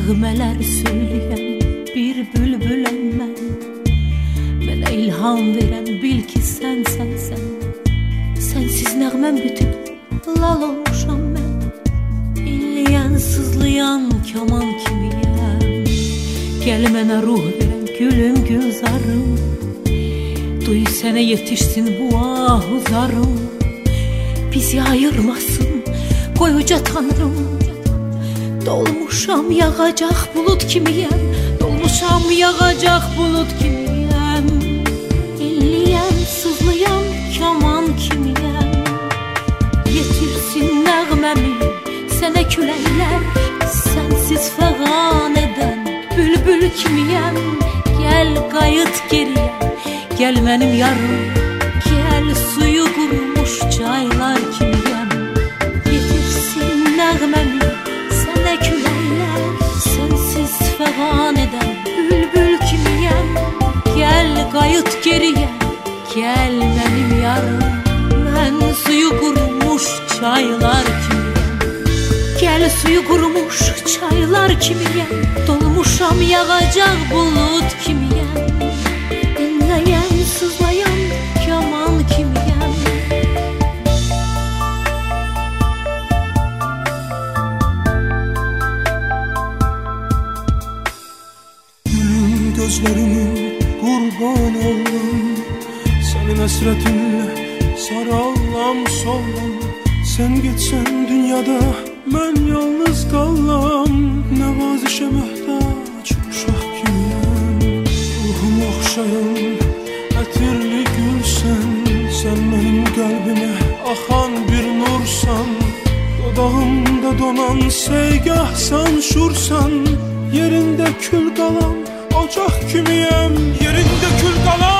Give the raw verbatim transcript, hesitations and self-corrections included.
nəğmələr söyləyən bir bülbüləm mən. Mənə ilham verən bil ki sən sənsən. Sənsiz nəğməm bütün lal olmuşam mən. İnləyən, sızlayan kaman kimiyəm. Gəl mənə ruh verən gülüm gülzarım. Duy sənə yetişsin bu ahuzarım. Bizi ayırmasın qoy uca tanrım. Dolmuşam yağacaq bulut kimiyəm. Dolmuşam yağacaq bulut kimiyəm. İnliyəm, sızlayan kaman kimiyəm. Yetirsin nəğməmi sənə küləklər. Sənsiz fəğan edən bülbül kimiyəm. Gəl qayıt geriyə, gəl mənim yarım. Gəl suyu qurumuş çaylar kimiyəm. Yetirsin nəğməmi sənə küləklər. Sənsiz fəğan edən bülbül kimiyəm. Gəl qayıt geriyə, gəl mənim yarım. Mən suyu qurumuş çaylar kimiyəm. Gəl suyu qurumuş çaylar kimiyəm. Dolmuşam yağacaq bulut kimiyəm. İnləyən, sızlayan kaman kimiyəm. Gözlerinin kurban oldum. Senin hasretinle sarallam sollam. Sen gitsen dünyada ben yalnız kallam. Nevazişe muhtaç uşaq kimiyəm. Ruhum oxşayan ətirli gülsən. Sen benim kalbime axan bir nursan. Dodağımda donan seygahsan şursan. Yerinde kül qalan ocaq kimiyəm. Yerində kül qalan